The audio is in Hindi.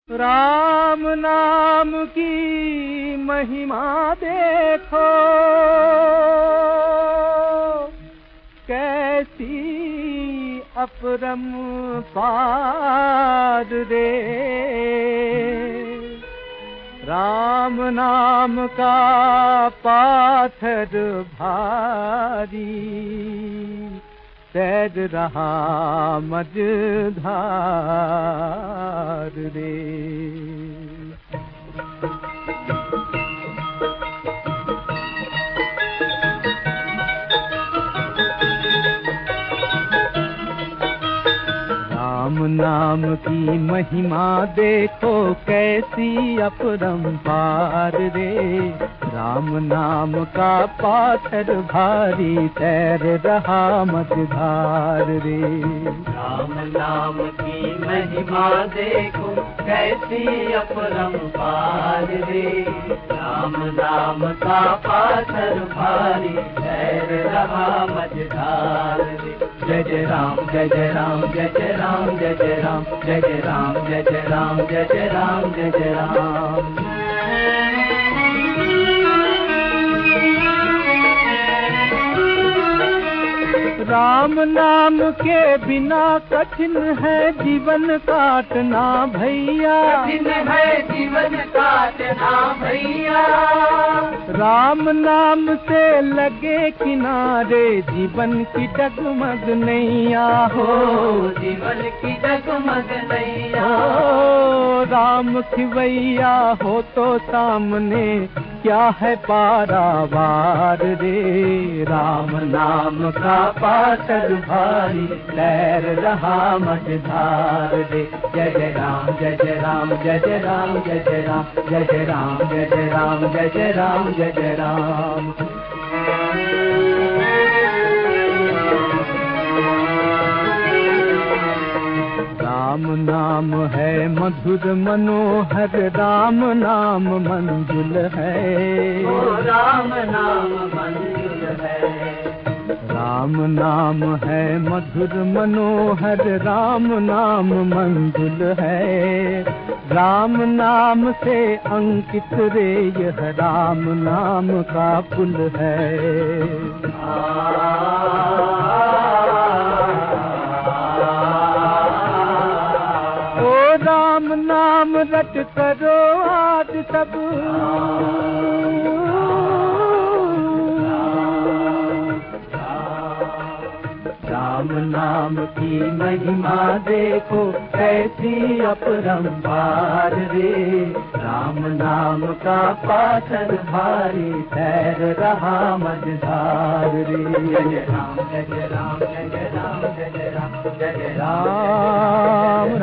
राम नाम की महिमा देखो कैसी अपरंपार रे। राम नाम का पाथर भारी तैर रहा मझधार रे। राम नाम की महिमा देखो कैसी अपरंपार रे। राम नाम का पाथर भारी तैर रहा मझधार रे। राम नाम की महिमा देखो कैसी अपरंपार रे। राम नाम का पाथर भारी तैर रहा मझधार रे। जय जय राम जय जय राम जय जय राम जय जय राम जय जय राम जय जय राम जय जय राम जय जय राम। राम नाम के बिना कठिन है जीवन काटना भैया। कठिन है जीवन काटना भैया। राम नाम से लगे किनारे जीवन की डगमग नैया हो। जीवन की डगमग नैया हो। राम खिवैया हो तो सामने क्या है पारावार रे। राम नाम का पाथर भारी तैर रहा मझधार रे। जय जय राम जय जय राम जय जय राम जय जय राम जय जय राम जय जय राम जय जय राम जय जय राम। राम नाम है मधुर मनोहर राम नाम मंजुल है। राम नाम मंजुल है। राम नाम है मधुर मनोहर राम नाम मंजुल है। राम नाम से अंकित रे यह राम नाम का पुल है। ओ राम नाम रट करो आज सब। राम नाम की महिमा देखो कैसी अपरंपार रे। राम नाम का पाथर भारी तैर रहा मझधार रे। जय जय राम जय जय राम जय जय राम जय जय राम जय जय राम